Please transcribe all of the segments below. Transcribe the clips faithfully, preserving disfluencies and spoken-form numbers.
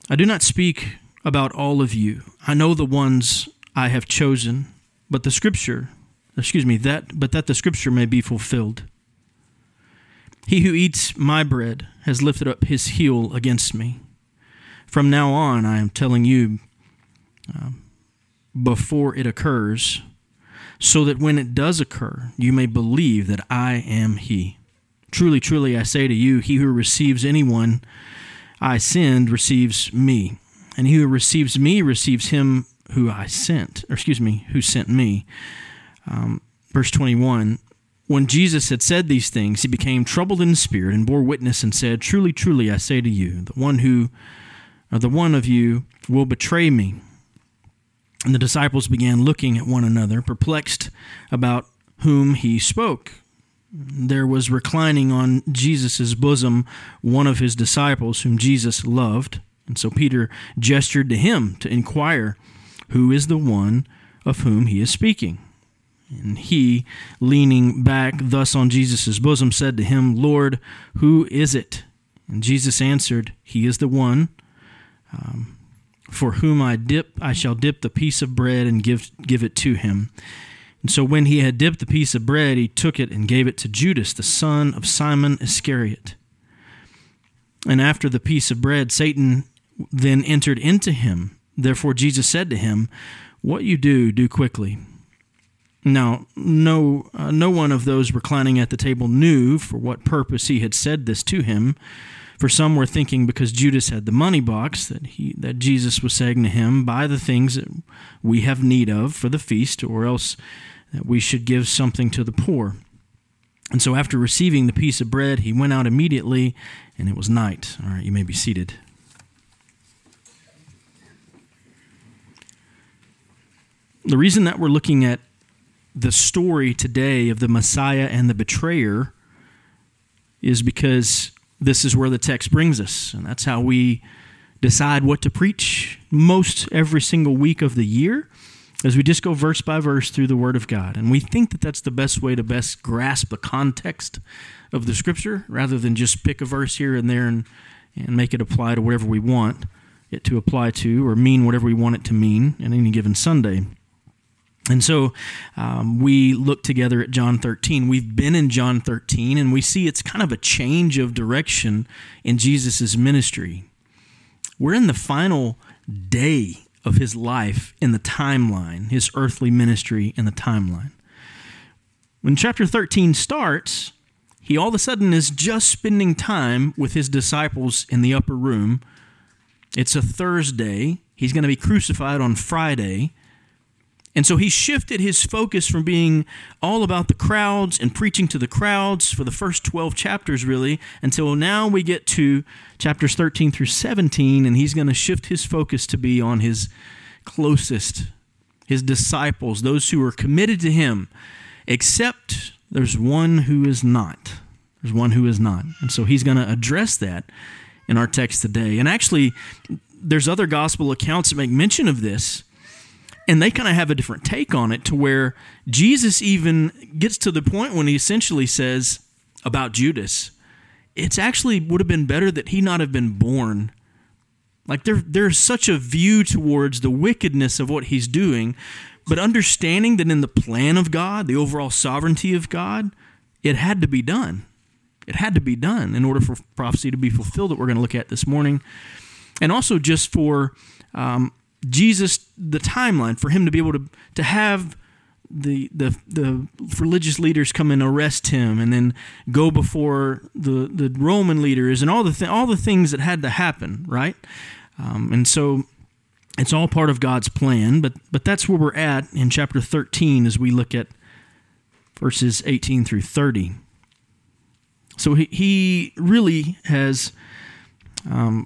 I do not speak about all of you. I know the ones I have chosen, but the scripture, excuse me, that but that the scripture may be fulfilled. He who eats my bread has lifted up his heel against me. From now on, I am telling you uh, before it occurs, so that when it does occur, you may believe that I am he. Truly, truly, I say to you, he who receives anyone I send receives me, and he who receives me receives him who I sent, or excuse me, who sent me. Um, verse twenty-one, when Jesus had said these things, he became troubled in spirit and bore witness and said, Truly, truly, I say to you, the one who, or the one of you will betray me. And the disciples began looking at one another, perplexed about whom he spoke. There was reclining on Jesus' bosom one of his disciples whom Jesus loved. And so Peter gestured to him to inquire, who is the one of whom he is speaking? And he, leaning back thus on Jesus' bosom, said to him, Lord, who is it? And Jesus answered, He is the one um, for whom I dip, I shall dip the piece of bread and give give it to him. And so when he had dipped the piece of bread, he took it and gave it to Judas, the son of Simon Iscariot. And after the piece of bread, Satan then entered into him. Therefore Jesus said to him, What you do, do quickly. Now, no, uh, no one of those reclining at the table knew for what purpose he had said this to him. For some were thinking because Judas had the money box that he that Jesus was saying to him, buy the things that we have need of for the feast, or else that we should give something to the poor. And so after receiving the piece of bread, he went out immediately, and it was night. All right, you may be seated. The reason that we're looking at the story today of the Messiah and the betrayer is because this is where the text brings us, and that's how we decide what to preach most every single week of the year, as we just go verse by verse through the Word of God. And we think that that's the best way to best grasp the context of the Scripture, rather than just pick a verse here and there and, and make it apply to whatever we want it to apply to, or mean whatever we want it to mean on any given Sunday. And so um, we look together at John thirteen. We've been in John thirteen, and we see it's kind of a change of direction in Jesus' ministry. We're in the final day of his life in the timeline, his earthly ministry in the timeline. When chapter thirteen starts, he all of a sudden is just spending time with his disciples in the upper room. It's a Thursday. He's going to be crucified on Friday. And so he shifted his focus from being all about the crowds and preaching to the crowds for the first twelve chapters, really, until now we get to chapters thirteen through seventeen, and he's going to shift his focus to be on his closest, his disciples, those who are committed to him, except there's one who is not. There's one who is not. And so he's going to address that in our text today. And actually, there's other gospel accounts that make mention of this, and they kind of have a different take on it, to where Jesus even gets to the point when he essentially says about Judas, it's actually would have been better that he not have been born. Like there, there's such a view towards the wickedness of what he's doing, but understanding that in the plan of God, the overall sovereignty of God, it had to be done. It had to be done in order for prophecy to be fulfilled that we're going to look at this morning. And also just for um, Jesus, the timeline, for him to be able to, to have the, the the religious leaders come and arrest him, and then go before the, the Roman leaders, and all the th- all the things that had to happen, right? Um, and so it's all part of God's plan, but but that's where we're at in chapter thirteen as we look at verses eighteen through thirty. So he, he really has... Um,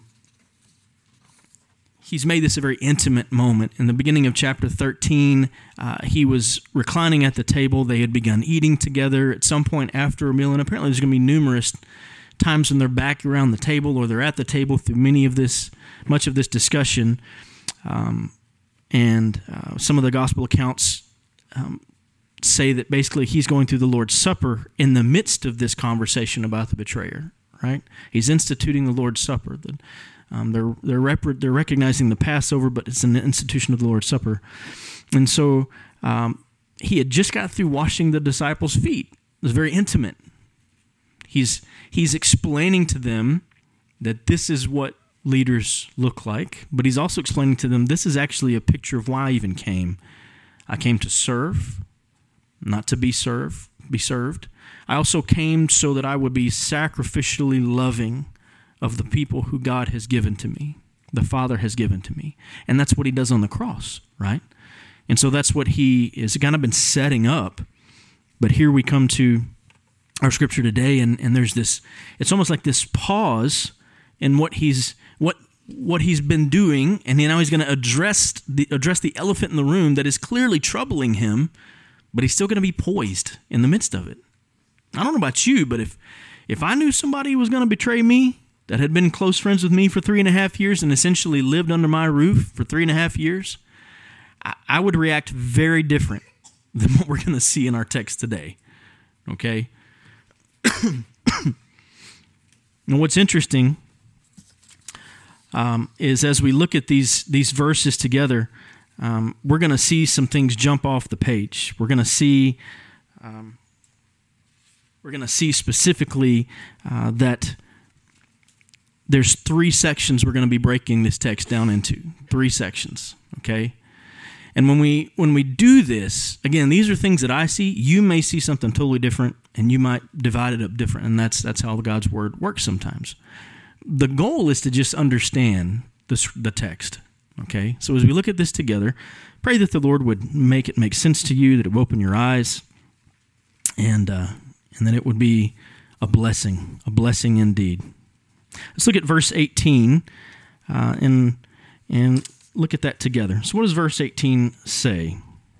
He's made this a very intimate moment. In the beginning of chapter thirteen, uh, he was reclining at the table. They had begun eating together at some point after a meal, and apparently there's going to be numerous times when they're back around the table, or they're at the table through many of this, much of this discussion. Um, and uh, some of the gospel accounts um, say that basically he's going through the Lord's Supper in the midst of this conversation about the betrayer. Right? He's instituting the Lord's Supper. The, Um, they're they're rep- they're recognizing the Passover, but it's an institution of the Lord's Supper. And so um, he had just got through washing the disciples' feet. It was very intimate. He's he's explaining to them that this is what leaders look like, but he's also explaining to them this is actually a picture of why I even came. I came to serve, not to be served, be served. I also came so that I would be sacrificially loving of the people who God has given to me, the Father has given to me. And that's what he does on the cross, right? And so that's what he is kind of been setting up. But here we come to our scripture today, and, and there's this, it's almost like this pause in what he's what what he's been doing, and now he's going to address the address the elephant in the room that is clearly troubling him, but he's still going to be poised in the midst of it. I don't know about you, but if if I knew somebody was going to betray me, that had been close friends with me for three and a half years and essentially lived under my roof for three and a half years, I, I would react very different than what we're going to see in our text today. Okay? And what's interesting um, is as we look at these these verses together, um, we're going to see some things jump off the page. We're going to see um, we're going to see specifically uh, that there's three sections we're going to be breaking this text down into. Three sections, okay? And when we when we do this, again, these are things that I see. You may see something totally different, and you might divide it up different, and that's that's how God's Word works sometimes. The goal is to just understand this, the text, okay? So as we look at this together, pray that the Lord would make it make sense to you, that it would open your eyes, and uh, and that it would be a blessing, a blessing indeed. Let's look at verse eighteen, uh, and and look at that together. So what does verse eighteen say?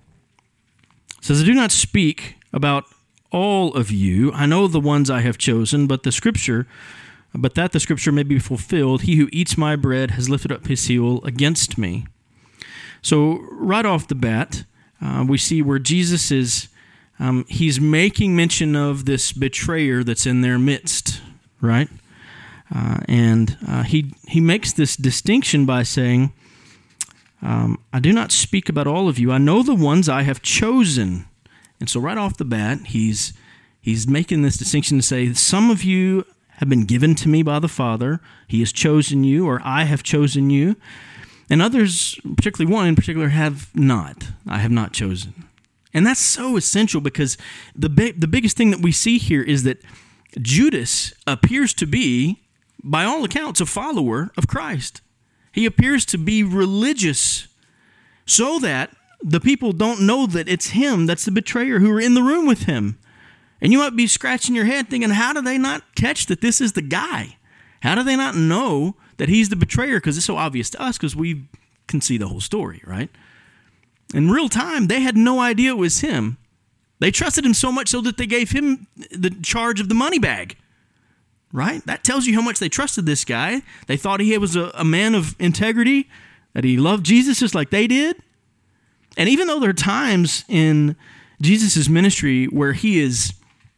It says, I do not speak about all of you. I know the ones I have chosen, but the scripture, but that the scripture may be fulfilled, he who eats my bread has lifted up his heel against me. So right off the bat, uh, we see where Jesus is, um, he's making mention of this betrayer that's in their midst, right? Uh, and uh, he he makes this distinction by saying, um, I do not speak about all of you. I know the ones I have chosen. And so right off the bat, he's he's making this distinction to say, some of you have been given to me by the Father. He has chosen you, or I have chosen you. And others, particularly one in particular, have not. I have not chosen. And that's so essential because the big, the biggest thing that we see here is that Judas appears to be, by all accounts, a follower of Christ. He appears to be religious so that the people don't know that it's him that's the betrayer who are in the room with him. And you might be scratching your head thinking, how do they not catch that this is the guy? How do they not know that he's the betrayer? Because it's so obvious to us because we can see the whole story, right? In real time, they had no idea it was him. They trusted him so much so that they gave him the charge of the money bag. Right? That tells you how much they trusted this guy. They thought he was a, a man of integrity, that he loved Jesus just like they did. And even though there are times in Jesus' ministry where he is,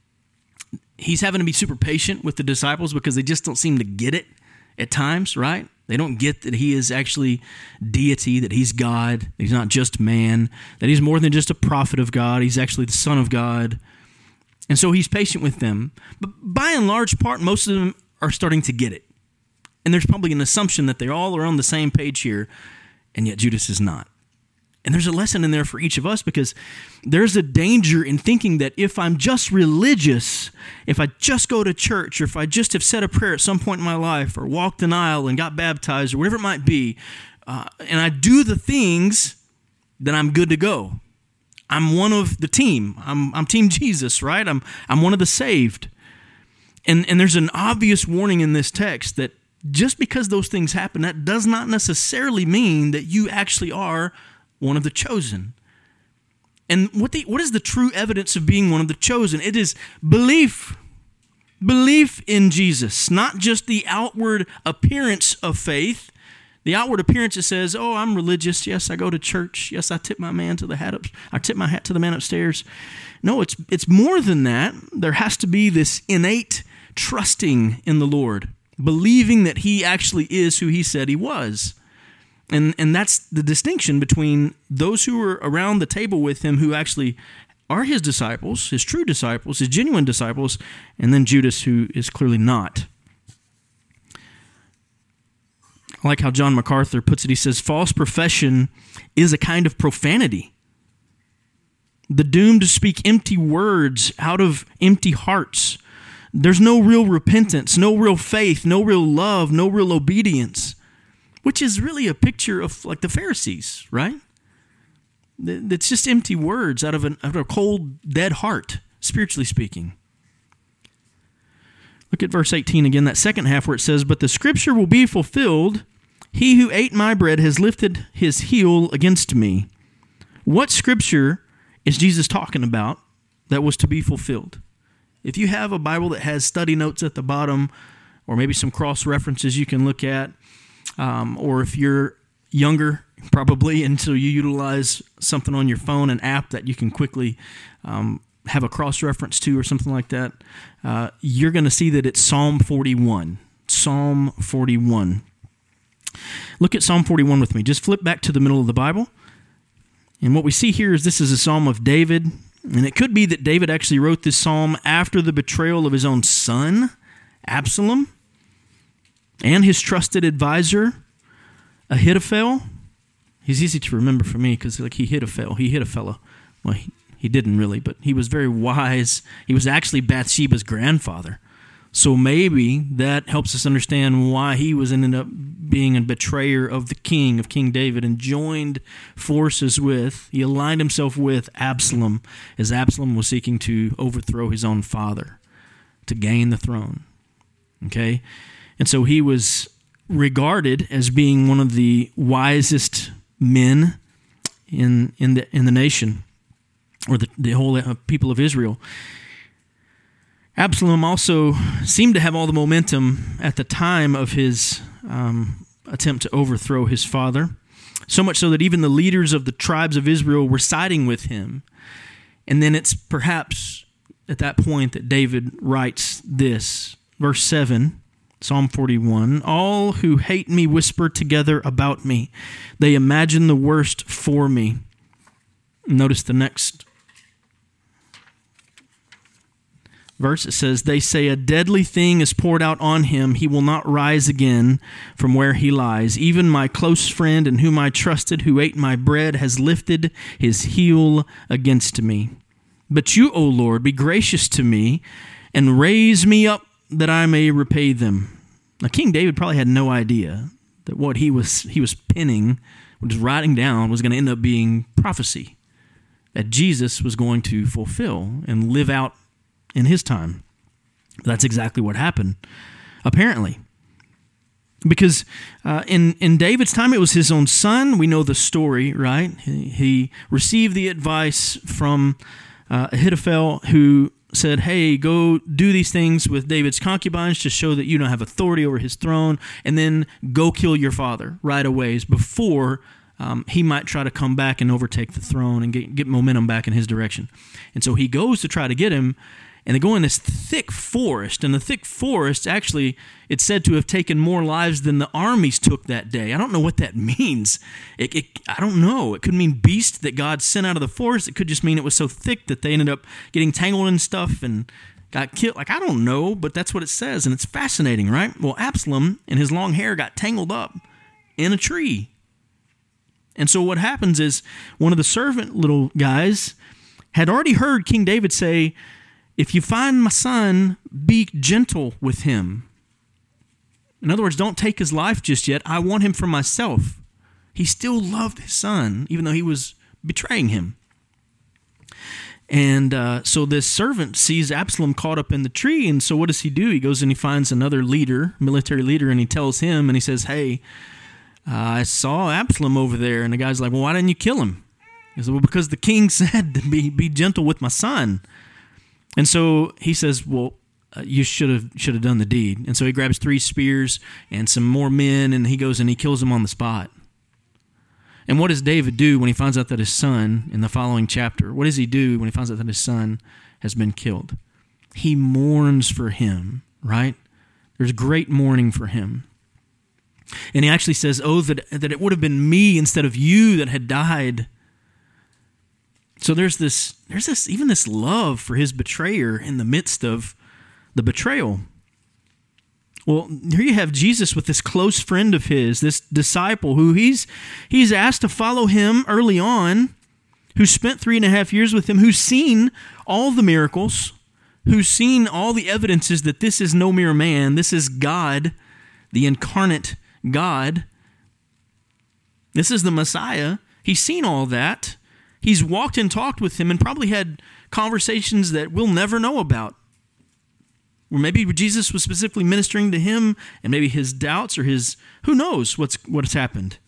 he's having to be super patient with the disciples because they just don't seem to get it at times, right? They don't get that he is actually deity, that he's God, that he's not just man, that he's more than just a prophet of God. He's actually the Son of God. And so he's patient with them. But by and large part, most of them are starting to get it. And there's probably an assumption that they all are on the same page here, and yet Judas is not. And there's a lesson in there for each of us because there's a danger in thinking that if I'm just religious, if I just go to church, or if I just have said a prayer at some point in my life, or walked an aisle and got baptized, or whatever it might be, uh, and I do the things, then I'm good to go. I'm one of the team. I'm I'm Team Jesus, right? I'm I'm one of the saved. And and there's an obvious warning in this text that just because those things happen, that does not necessarily mean that you actually are one of the chosen. And what the what is the true evidence of being one of the chosen? It is belief. Belief in Jesus, not just the outward appearance of faith. The outward appearance that says, oh, I'm religious. Yes, I go to church. Yes, I tip my man to the hat up. I tip my hat to the man upstairs. No, it's it's more than that. There has to be this innate trusting in the Lord. believing that he actually is who he said he was. And and that's the distinction between those who are around the table with him who actually are his disciples, his true disciples, his genuine disciples, and then Judas, who is clearly not. I like how John MacArthur puts it. He says, false profession is a kind of profanity. The doom to speak empty words out of empty hearts. There's no real repentance, no real faith, no real love, no real obedience, which is really a picture of like the Pharisees, right? It's just empty words out of, an, out of a cold, dead heart, spiritually speaking. Look at verse eighteen again, that second half where it says, but the scripture will be fulfilled. He who ate my bread has lifted his heel against me. What scripture is Jesus talking about that was to be fulfilled? If you have a Bible that has study notes at the bottom, or maybe some cross references you can look at, um, or if you're younger, probably, until you utilize something on your phone, an app that you can quickly um, have a cross-reference to or something like that, uh, you're going to see that it's Psalm forty-one. Psalm forty-one. Look at Psalm forty-one with me. Just flip back to the middle of the Bible. And what we see here is this is a psalm of David. And it could be that David actually wrote this psalm after the betrayal of his own son, Absalom, and his trusted advisor, Ahithophel. He's easy to remember for me because like he hit a fellow. He hit a fellow. Well, he, he didn't really, but he was very wise. He was actually Bathsheba's grandfather. So maybe that helps us understand why he was ended up being a betrayer of the king, of King David, and joined forces with, he aligned himself with Absalom, as Absalom was seeking to overthrow his own father to gain the throne. Okay? And so he was regarded as being one of the wisest men in in the in the nation, or the, the whole people of Israel. Absalom also seemed to have all the momentum at the time of his um, attempt to overthrow his father, so much so that even the leaders of the tribes of Israel were siding with him. And then it's perhaps at that point that David writes this, verse seven, Psalm forty-one, all who hate me whisper together about me. They imagine the worst for me. Notice the next verse. It says, they say a deadly thing is poured out on him. He will not rise again from where he lies. Even my close friend in whom I trusted, who ate my bread, has lifted his heel against me. But you, O Lord, be gracious to me and raise me up that I may repay them. Now, King David probably had no idea that what he was he was penning, what he was writing down, was going to end up being prophecy that Jesus was going to fulfill and live out in his time. That's exactly what happened, apparently. Because uh, in, in David's time, it was his own son. We know the story, right? He, he received the advice from uh, Ahithophel, who said, hey, go do these things with David's concubines to show that you don't have authority over his throne, and then go kill your father right away before um, he might try to come back and overtake the throne and get, get momentum back in his direction. And so he goes to try to get him, and they go in this thick forest, and the thick forest, actually, it's said to have taken more lives than the armies took that day. I don't know what that means. It, it, I don't know. It could mean beasts that God sent out of the forest. It could just mean it was so thick that they ended up getting tangled in stuff and got killed. Like, I don't know, but that's what it says, and it's fascinating, right? Well, Absalom and his long hair got tangled up in a tree. And so what happens is one of the servant little guys had already heard King David say, if you find my son, be gentle with him. In other words, don't take his life just yet. I want him for myself. He still loved his son, even though he was betraying him. And uh, so this servant sees Absalom caught up in the tree, and so what does he do? He goes and he finds another leader, military leader, and he tells him, and he says, hey, uh, I saw Absalom over there. And the guy's like, well, why didn't you kill him? He said, well, because the king said to be, be gentle with my son. And so he says, well, uh, you should have should have done the deed. And so he grabs three spears and some more men, and he goes and he kills them on the spot. And what does David do when he finds out that his son, in the following chapter, what does he do when he finds out that his son has been killed? He mourns for him, right? There's great mourning for him. And he actually says, oh, that, that it would have been me instead of you that had died. So there's this, there's this, even this love for his betrayer in the midst of the betrayal. Well, here you have Jesus with this close friend of his, this disciple who he's he's asked to follow him early on, who's spent three and a half years with him, who's seen all the miracles, who's seen all the evidences that this is no mere man, this is God, the incarnate God. This is the Messiah. He's seen all that. He's walked and talked with him and probably had conversations that we'll never know about. Or maybe Jesus was specifically ministering to him and maybe his doubts or his, who knows what's what's happened.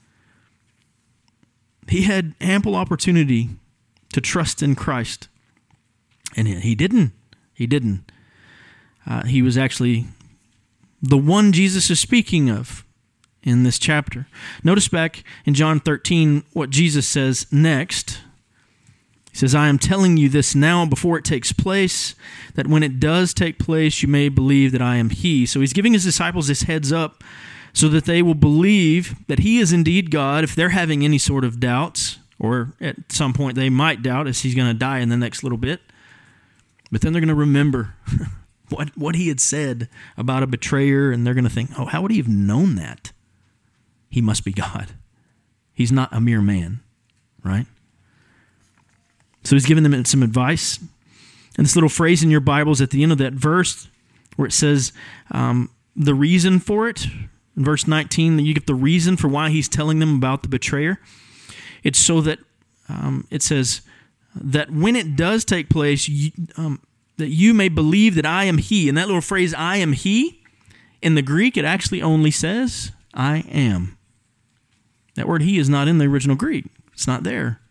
He had ample opportunity to trust in Christ. And he didn't. He didn't. Uh, he was actually the one Jesus is speaking of in this chapter. Notice back in John thirteen what Jesus says next. He says, I am telling you this now before it takes place, that when it does take place, you may believe that I am he. So he's giving his disciples this heads up so that they will believe that he is indeed God if they're having any sort of doubts, or at some point they might doubt as he's going to die in the next little bit. But then they're going to remember what, what he had said about a betrayer, and they're going to think, oh, how would he have known that? He must be God. He's not a mere man, right? So he's giving them some advice. And this little phrase in your Bibles at the end of that verse where it says um, the reason for it, in verse nineteen, that you get the reason for why he's telling them about the betrayer. It's so that um, it says that when it does take place, you, um, that you may believe that I am he. And that little phrase, I am he, in the Greek, it actually only says, I am. That word he is not in the original Greek. It's not there.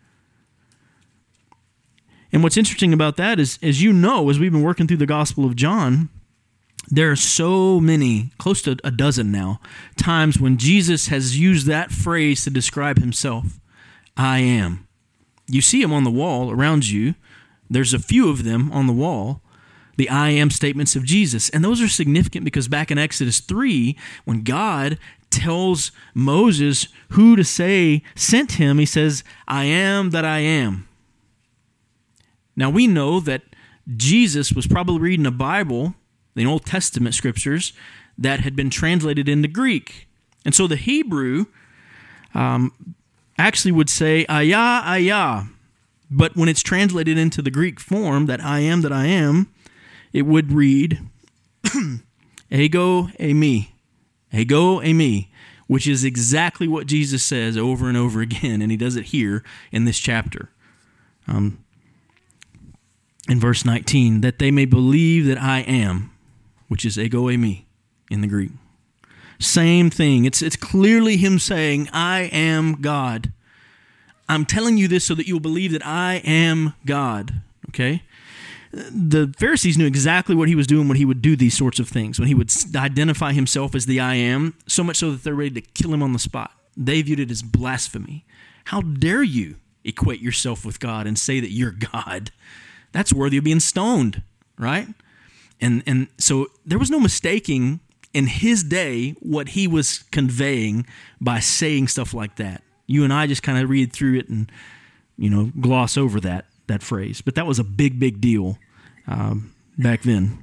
And what's interesting about that is, as you know, as we've been working through the Gospel of John, there are so many, close to a dozen now, times when Jesus has used that phrase to describe himself. I am. You see them on the wall around you. There's a few of them on the wall, the I am statements of Jesus. And those are significant because back in Exodus three, when God tells Moses who to say sent him, he says, I am that I am. Now, we know that Jesus was probably reading a Bible, the Old Testament scriptures, that had been translated into Greek. And so the Hebrew um, actually would say, ayah, ayah. But when it's translated into the Greek form, that I am that I am, it would read, ego eimi, ego eimi, which is exactly what Jesus says over and over again, and he does it here in this chapter. Um In verse nineteen, that they may believe that I am, which is ego eimi in the Greek. Same thing. It's it's clearly him saying, I am God. I'm telling you this so that you'll believe that I am God. Okay? The Pharisees knew exactly what he was doing when he would do these sorts of things, when he would identify himself as the I am, so much so that they're ready to kill him on the spot. They viewed it as blasphemy. How dare you equate yourself with God and say that you're God? That's worthy of being stoned, right? And and so there was no mistaking in his day what he was conveying by saying stuff like that. You and I just kind of read through it and, you know, gloss over that that phrase. But that was a big, big deal um, back then.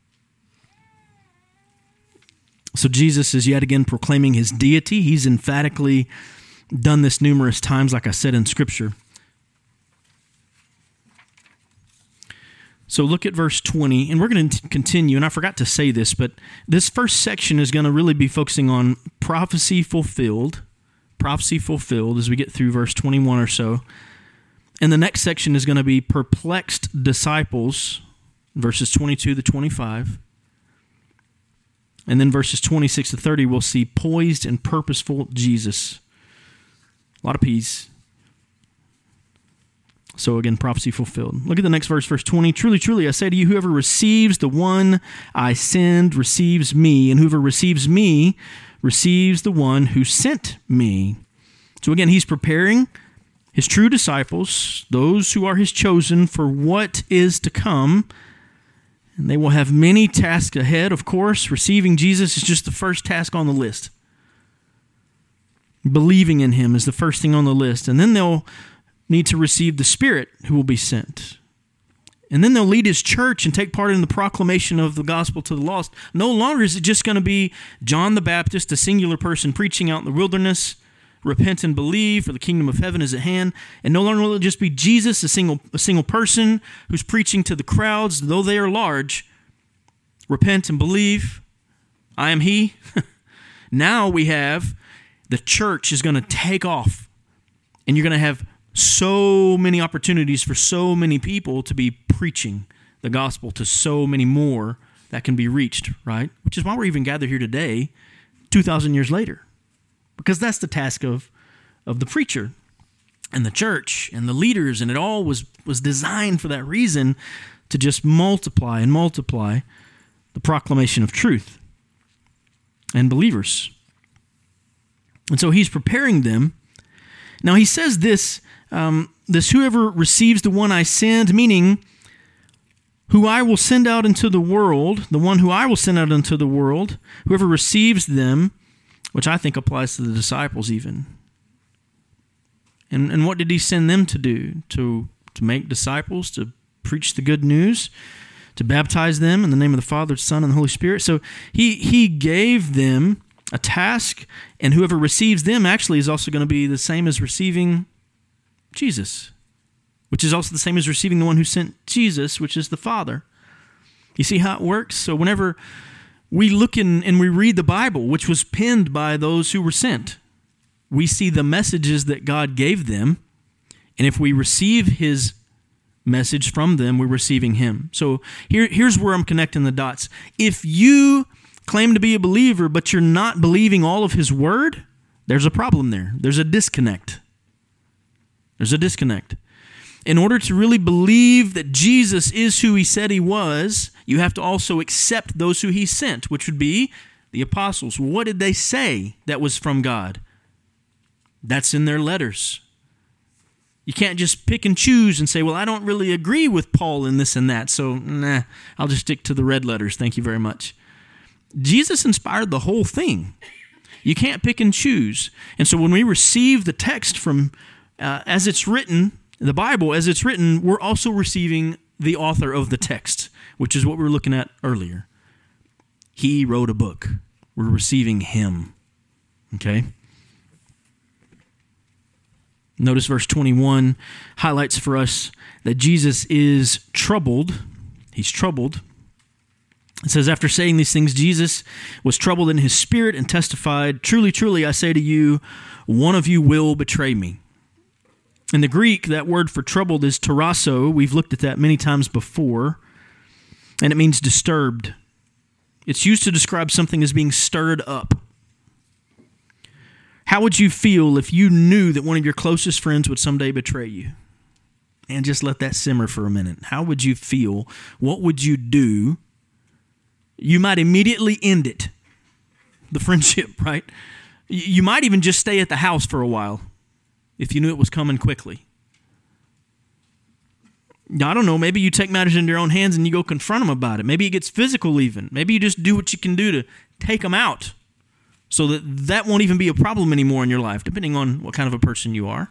So Jesus is yet again proclaiming his deity. He's emphatically done this numerous times, like I said in Scripture. So look at verse twenty, and we're going to continue, and I forgot to say this, but this first section is going to really be focusing on prophecy fulfilled, prophecy fulfilled as we get through verse twenty-one or so. And the next section is going to be perplexed disciples, verses twenty-two to twenty-five. And then verses twenty-six to thirty, we'll see poised and purposeful Jesus. A lot of P's. So again, prophecy fulfilled. Look at the next verse, verse twenty. Truly, truly, I say to you, whoever receives the one I send receives me, and whoever receives me receives the one who sent me. So again, he's preparing his true disciples, those who are his chosen, for what is to come. And they will have many tasks ahead, of course. Receiving Jesus is just the first task on the list. Believing in him is the first thing on the list. And then they'll need to receive the Spirit who will be sent. And then they'll lead his church and take part in the proclamation of the gospel to the lost. No longer is it just going to be John the Baptist, a singular person preaching out in the wilderness, repent and believe, for the kingdom of heaven is at hand. And no longer will it just be Jesus, a single, a single person who's preaching to the crowds, though they are large. Repent and believe, I am he. Now we have the church is going to take off, and you're going to have so many opportunities for so many people to be preaching the gospel to so many more that can be reached, right? Which is why we're even gathered here today, two thousand years later. Because that's the task of, of the preacher and the church and the leaders, and it all was, was designed for that reason, to just multiply and multiply the proclamation of truth and believers. And so he's preparing them. Now he says this, um, this whoever receives the one I send, meaning who I will send out into the world, the one who I will send out into the world, whoever receives them, which I think applies to the disciples even. And and what did he send them to do? To, to make disciples, to preach the good news, to baptize them in the name of the Father, Son, and the Holy Spirit. So he he gave them a task, and whoever receives them actually is also going to be the same as receiving Jesus, which is also the same as receiving the one who sent Jesus, which is the Father. You see how it works? So whenever we look in and we read the Bible, which was penned by those who were sent, we see the messages that God gave them, and if we receive his message from them, we're receiving him. So here, here's where I'm connecting the dots. If you claim to be a believer, but you're not believing all of his word, there's a problem there. There's a disconnect. There's a disconnect. In order to really believe that Jesus is who he said he was, you have to also accept those who he sent, which would be the apostles. What did they say that was from God? That's in their letters. You can't just pick and choose and say, well, I don't really agree with Paul in this and that, so nah, I'll just stick to the red letters. Thank you very much. Jesus inspired the whole thing. You can't pick and choose. And so when we receive the text from, uh, as it's written, the Bible, as it's written, we're also receiving the author of the text, which is what we were looking at earlier. He wrote a book. We're receiving him. Okay? Notice verse twenty-one highlights for us that Jesus is troubled. He's troubled. It says, after saying these things, Jesus was troubled in his spirit and testified, truly, truly, I say to you, one of you will betray me. In the Greek, that word for troubled is tarasso. We've looked at that many times before, and it means disturbed. It's used to describe something as being stirred up. How would you feel if you knew that one of your closest friends would someday betray you? And just let that simmer for a minute. How would you feel? What would you do? You might immediately end it, the friendship, right? You might even just stay at the house for a while if you knew it was coming quickly. I don't know, maybe you take matters into your own hands and you go confront them about it. Maybe it gets physical even. Maybe you just do what you can do to take them out so that that won't even be a problem anymore in your life, depending on what kind of a person you are.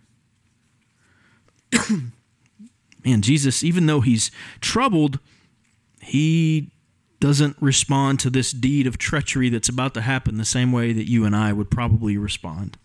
Man, Jesus, even though he's troubled, he doesn't respond to this deed of treachery that's about to happen the same way that you and I would probably respond.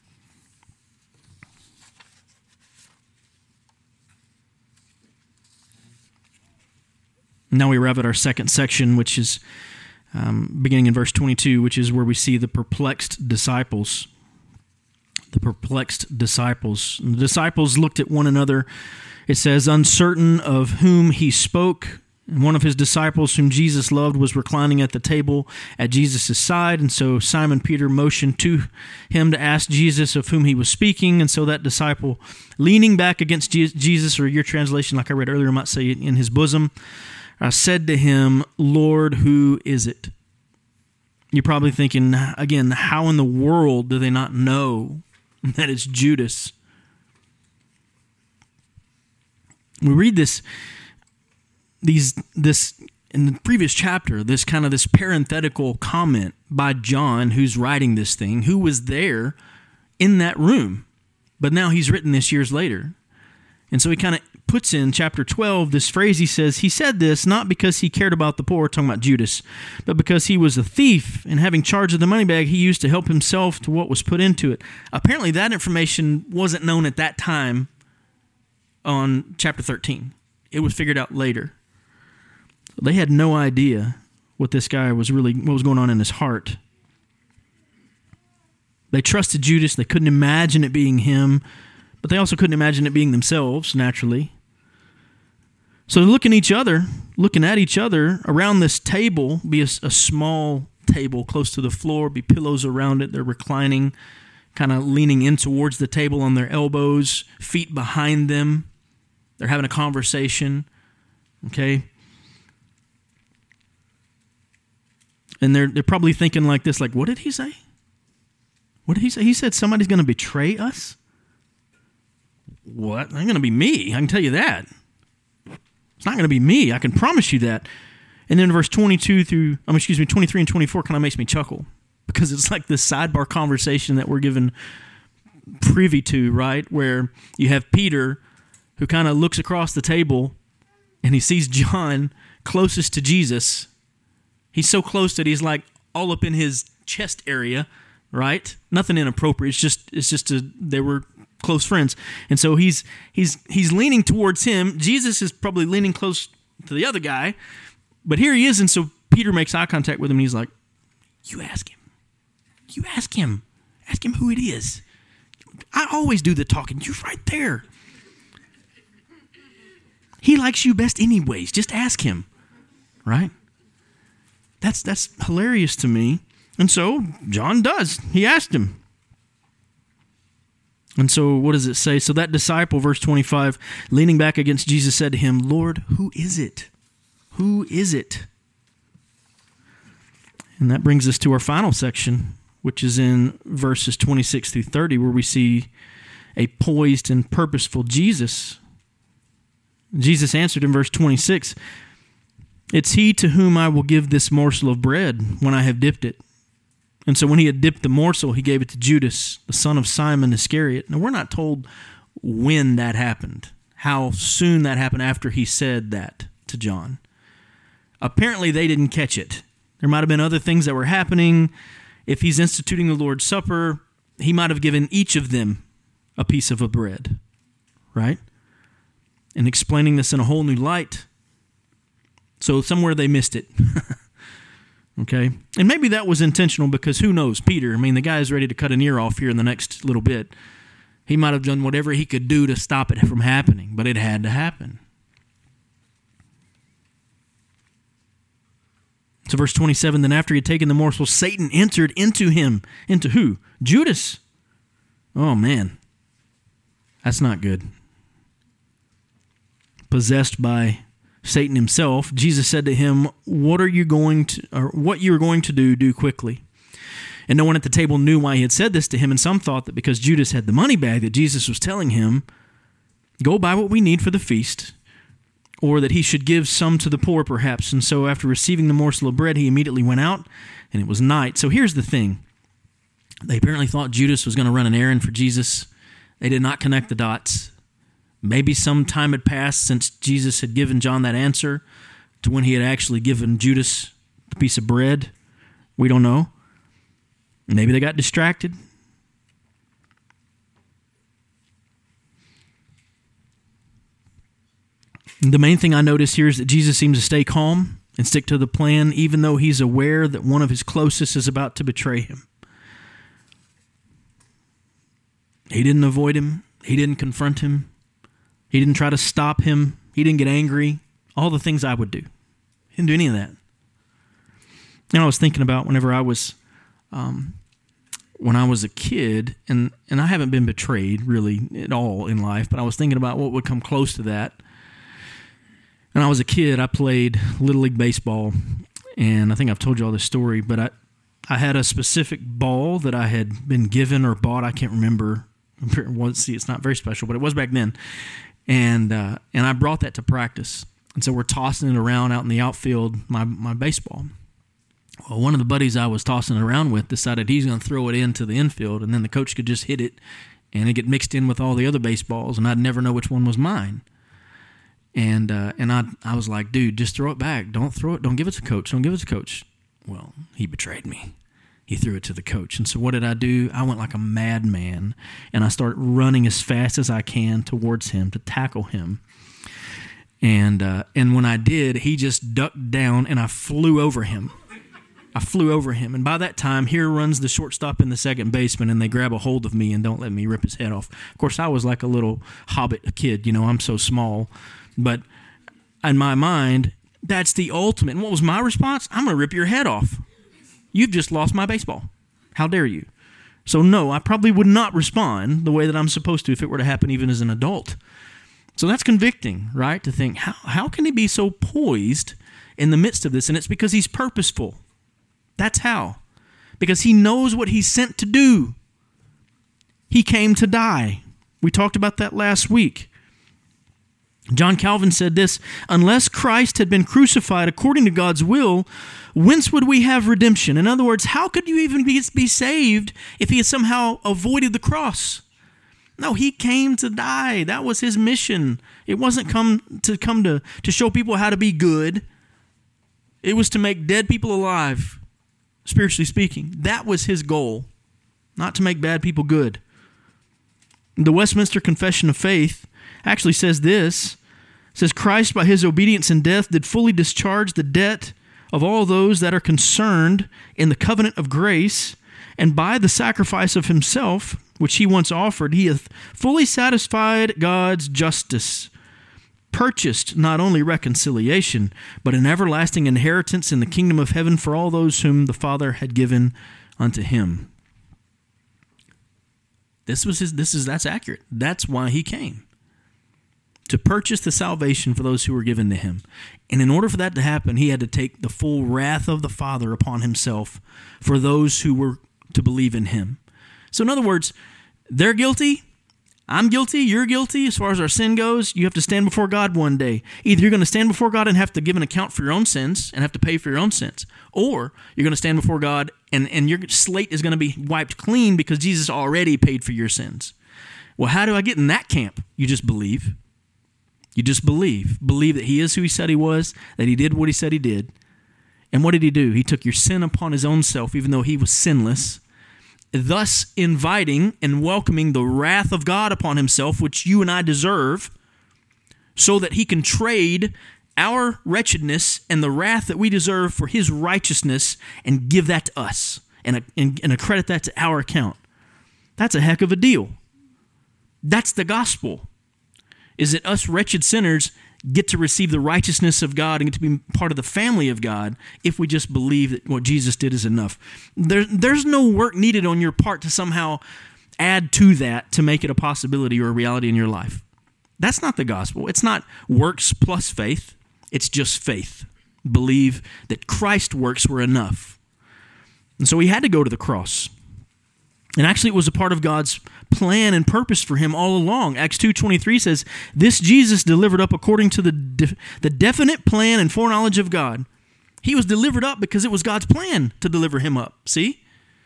Now we arrive at our second section, which is um, beginning in verse twenty-two, which is where we see the perplexed disciples. The perplexed disciples. And the disciples looked at one another, it says, uncertain of whom he spoke. And one of his disciples whom Jesus loved was reclining at the table at Jesus' side. And so Simon Peter motioned to him to ask Jesus of whom he was speaking. And so that disciple, leaning back against Jesus, or your translation, like I read earlier, might say in his bosom, uh, said to him, Lord, who is it? You're probably thinking, again, how in the world do they not know that it's Judas? We read this These this in the previous chapter, this kind of this parenthetical comment by John, who's writing this thing, who was there in that room. But now he's written this years later. And so he kind of puts in chapter twelve this phrase. He says, he said this not because he cared about the poor, talking about Judas, but because he was a thief, and having charge of the money bag, he used to help himself to what was put into it. Apparently that information wasn't known at that time on chapter thirteen. It was figured out later. They had no idea what this guy was really, what was going on in his heart. They trusted Judas. They couldn't imagine it being him, but they also couldn't imagine it being themselves, naturally. So they're looking at each other, looking at each other around this table, be a, a small table close to the floor, be pillows around it. They're reclining, kind of leaning in towards the table on their elbows, feet behind them. They're having a conversation, okay? And they're they're probably thinking like this, like, what did he say? What did he say? He said somebody's going to betray us? What? It ain't going to be me. I can tell you that. It's not going to be me. I can promise you that. And then verse twenty-two through, um, excuse me, twenty-three and twenty-four kind of makes me chuckle, because it's like this sidebar conversation that we're given privy to, right? Where you have Peter, who kind of looks across the table and he sees John closest to Jesus. He's so close that he's like all up in his chest area, right? Nothing inappropriate. It's just, it's just a, they were close friends. And so he's he's he's leaning towards him. Jesus is probably leaning close to the other guy. But here he is, and so Peter makes eye contact with him, and he's like, you ask him. You ask him. Ask him who it is. I always do the talking. You're right there. He likes you best anyways. Just ask him. Right? That's that's hilarious to me. And so John does. He asked him. And so what does it say? So that disciple, verse twenty-five, leaning back against Jesus, said to him, Lord, who is it? Who is it? And that brings us to our final section, which is in verses twenty-six through thirty, where we see a poised and purposeful Jesus. Jesus answered in verse twenty-six, it's he to whom I will give this morsel of bread when I have dipped it. And so when he had dipped the morsel, he gave it to Judas, the son of Simon Iscariot. Now, we're not told when that happened, how soon that happened after he said that to John. Apparently, they didn't catch it. There might have been other things that were happening. If he's instituting the Lord's Supper, he might have given each of them a piece of a bread, right? And explaining this in a whole new light. So somewhere they missed it. Okay? And maybe that was intentional, because who knows? Peter, I mean, the guy is ready to cut an ear off here in the next little bit. He might have done whatever he could do to stop it from happening, but it had to happen. So verse twenty-seven, then after he had taken the morsel, Satan entered into him. Into who? Judas. Oh, man. That's not good. Possessed by Satan himself, Jesus said to him, what are you going to, or what you are going to do, do quickly. And no one at the table knew why he had said this to him, and some thought that because Judas had the money bag that Jesus was telling him, go buy what we need for the feast, or that he should give some to the poor perhaps. And so after receiving the morsel of bread, he immediately went out, and it was night. So here's the thing. They apparently thought Judas was going to run an errand for Jesus. They did not connect the dots. Maybe some time had passed since Jesus had given John that answer to when he had actually given Judas the piece of bread. We don't know. Maybe they got distracted. The main thing I notice here is that Jesus seems to stay calm and stick to the plan, even though he's aware that one of his closest is about to betray him. He didn't avoid him. He didn't confront him. He didn't try to stop him. He didn't get angry. All the things I would do. He didn't do any of that. And I was thinking about whenever I was, um, when I was a kid, and, and I haven't been betrayed really at all in life, but I was thinking about what would come close to that. When I was a kid, I played Little League Baseball, and I think I've told you all this story, but I, I had a specific ball that I had been given or bought. I can't remember. See, it's not very special, but it was back then. And uh, and I brought that to practice. And so we're tossing it around out in the outfield, my, my baseball. Well, one of the buddies I was tossing it around with decided he's going to throw it into the infield, and then the coach could just hit it, and it get mixed in with all the other baseballs, and I'd never know which one was mine. And uh, and I I was like, dude, just throw it back. Don't throw it. Don't give it to coach. Don't give it to coach. Well, he betrayed me. He threw it to the coach. And so what did I do? I went like a madman, and I started running as fast as I can towards him to tackle him. And uh, and when I did, he just ducked down, and I flew over him. I flew over him, and by that time, here runs the shortstop and the second baseman, and they grab a hold of me and don't let me rip his head off. Of course, I was like a little hobbit kid, you know, I'm so small. But in my mind, that's the ultimate. And what was my response? I'm going to rip your head off. You've just lost my baseball. How dare you? So no, I probably would not respond the way that I'm supposed to if it were to happen even as an adult. So that's convicting, right? To think, how, how can he be so poised in the midst of this? And it's because he's purposeful. That's how. Because he knows what he's sent to do. He came to die. We talked about that last week. John Calvin said this, unless Christ had been crucified according to God's will, whence would we have redemption? In other words, how could you even be, be saved if he had somehow avoided the cross? No, he came to die. That was his mission. It wasn't come to come to, to show people how to be good. It was to make dead people alive, spiritually speaking. That was his goal, not to make bad people good. The Westminster Confession of Faith actually says this, says Christ by his obedience and death did fully discharge the debt of all those that are concerned in the covenant of grace, and by the sacrifice of himself, which he once offered, he hath fully satisfied God's justice, purchased not only reconciliation, but an everlasting inheritance in the kingdom of heaven for all those whom the Father had given unto him. This was his, this is, that's accurate. That's why he came. To purchase the salvation for those who were given to him. And in order for that to happen, he had to take the full wrath of the Father upon himself for those who were to believe in him. So in other words, they're guilty, I'm guilty, you're guilty. As far as our sin goes, you have to stand before God one day. Either you're going to stand before God and have to give an account for your own sins and have to pay for your own sins, or you're going to stand before God and, and your slate is going to be wiped clean because Jesus already paid for your sins. Well, how do I get in that camp? You just believe. You just believe. Believe that he is who he said he was, that he did what he said he did. And what did he do? He took your sin upon his own self, even though he was sinless, thus inviting and welcoming the wrath of God upon himself, which you and I deserve, so that he can trade our wretchedness and the wrath that we deserve for his righteousness and give that to us and, and, and accredit that to our account. That's a heck of a deal. That's the gospel. Is that us wretched sinners get to receive the righteousness of God and get to be part of the family of God if we just believe that what Jesus did is enough. There, there's no work needed on your part to somehow add to that to make it a possibility or a reality in your life. That's not the gospel. It's not works plus faith. It's just faith. Believe that Christ's works were enough. And so he had to go to the cross. And actually it was a part of God's plan and purpose for him all along. Acts two twenty-three says, this Jesus delivered up according to the, de- the definite plan and foreknowledge of God. He was delivered up because it was God's plan to deliver him up. See?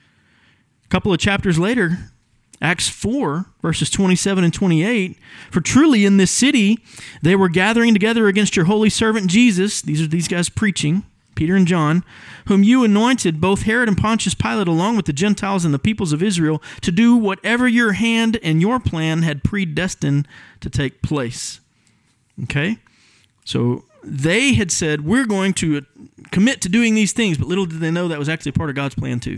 A couple of chapters later, Acts four, verses twenty-seven and twenty-eight, for truly in this city they were gathering together against your holy servant Jesus. These are these guys preaching, Peter and John, whom you anointed, both Herod and Pontius Pilate, along with the Gentiles and the peoples of Israel, to do whatever your hand and your plan had predestined to take place. Okay? So they had said, we're going to commit to doing these things, but little did they know that was actually part of God's plan too.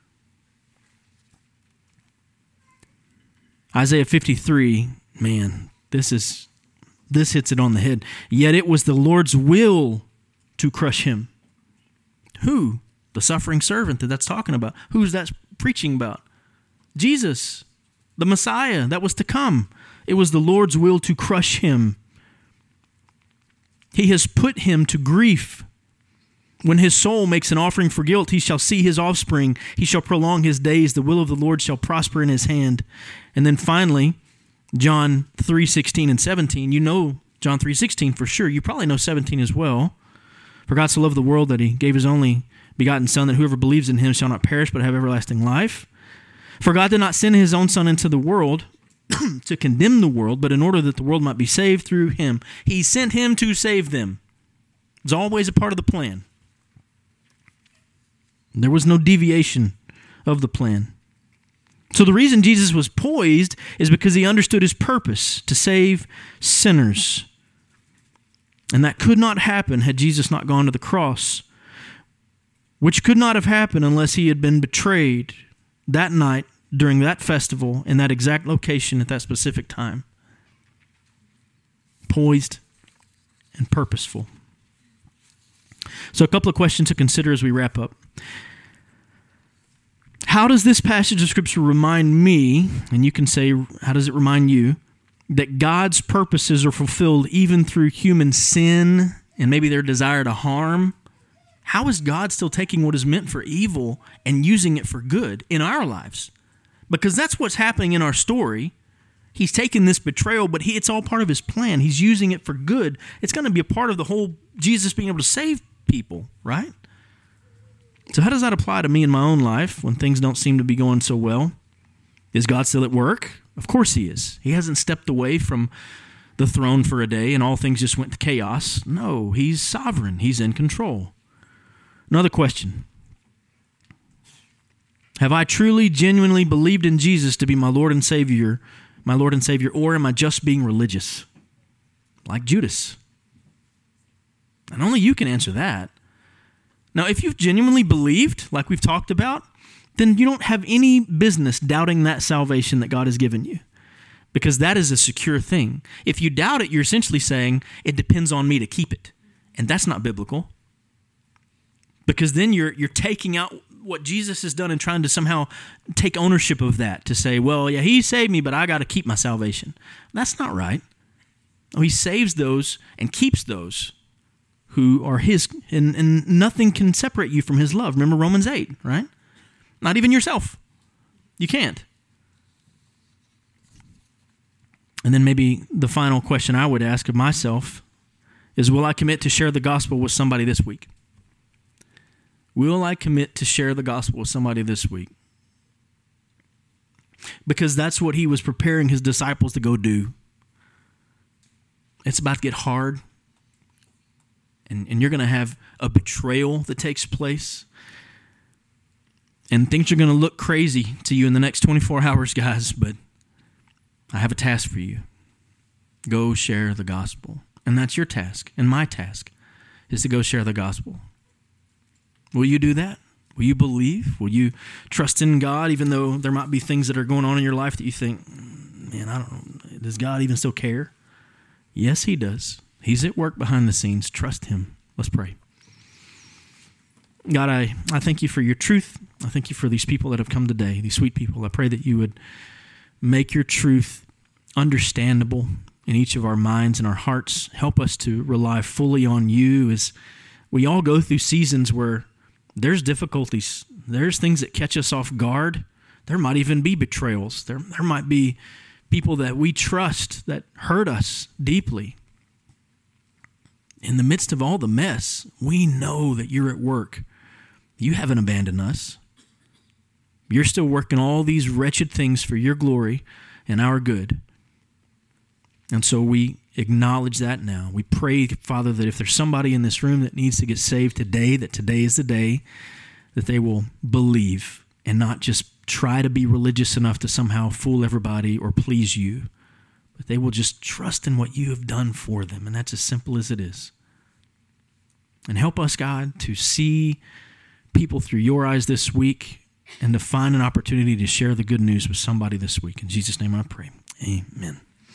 Isaiah fifty-three, man, this is this hits it on the head. Yet it was the Lord's will to crush him. Who? The suffering servant that that's talking about. Who's that preaching about? Jesus, the Messiah that was to come. It was the Lord's will to crush him. He has put him to grief. When his soul makes an offering for guilt, he shall see his offspring. He shall prolong his days. The will of the Lord shall prosper in his hand. And then finally, John three sixteen and seventeen, you know John three sixteen for sure. You probably know seventeen as well. For God so loved the world that he gave his only begotten Son, that whoever believes in him shall not perish but have everlasting life. For God did not send his own Son into the world to condemn the world, but in order that the world might be saved through him. He sent him to save them. It's always a part of the plan. There was no deviation of the plan. So the reason Jesus was poised is because he understood his purpose to save sinners. And that could not happen had Jesus not gone to the cross, which could not have happened unless he had been betrayed that night during that festival in that exact location at that specific time. Poised and purposeful. So a couple of questions to consider as we wrap up. How does this passage of Scripture remind me, and you can say, how does it remind you, that God's purposes are fulfilled even through human sin and maybe their desire to harm? How is God still taking what is meant for evil and using it for good in our lives? Because that's what's happening in our story. He's taking this betrayal, but he, it's all part of his plan. He's using it for good. It's going to be a part of the whole Jesus being able to save people, right? So how does that apply to me in my own life when things don't seem to be going so well? Is God still at work? Of course he is. He hasn't stepped away from the throne for a day and all things just went to chaos. No, he's sovereign. He's in control. Another question. Have I truly, genuinely believed in Jesus to be my Lord and Savior, my Lord and Savior, or am I just being religious? Like Judas. And only you can answer that. Now, if you've genuinely believed, like we've talked about, then you don't have any business doubting that salvation that God has given you, because that is a secure thing. If you doubt it, you're essentially saying, it depends on me to keep it. And that's not biblical, because then you're you're taking out what Jesus has done and trying to somehow take ownership of that to say, well, yeah, he saved me, but I got to keep my salvation. That's not right. Oh, he saves those and keeps those who are his, and, and nothing can separate you from his love. Remember Romans eight, right? Not even yourself. You can't. And then maybe the final question I would ask of myself is, will I commit to share the gospel with somebody this week? Will I commit to share the gospel with somebody this week? Because that's what he was preparing his disciples to go do. It's about to get hard. And, and you're going to have a betrayal that takes place. And things are going to look crazy to you in the next twenty-four hours, guys. But I have a task for you. Go share the gospel. And that's your task. And my task is to go share the gospel. Will you do that? Will you believe? Will you trust in God, even though there might be things that are going on in your life that you think, man, I don't know, does God even still care? Yes, he does. He's at work behind the scenes. Trust him. Let's pray. God, I, I thank you for your truth. I thank you for these people that have come today, these sweet people. I pray that you would make your truth understandable in each of our minds and our hearts. Help us to rely fully on you as we all go through seasons where there's difficulties. There's things that catch us off guard. There might even be betrayals. There, there might be people that we trust that hurt us deeply. In the midst of all the mess, we know that you're at work. You haven't abandoned us. You're still working all these wretched things for your glory and our good. And so we acknowledge that now. We pray, Father, that if there's somebody in this room that needs to get saved today, that today is the day that they will believe and not just try to be religious enough to somehow fool everybody or please you, but they will just trust in what you have done for them. And that's as simple as it is. And help us, God, to see people through your eyes this week and to find an opportunity to share the good news with somebody this week. In Jesus' name I pray. Amen.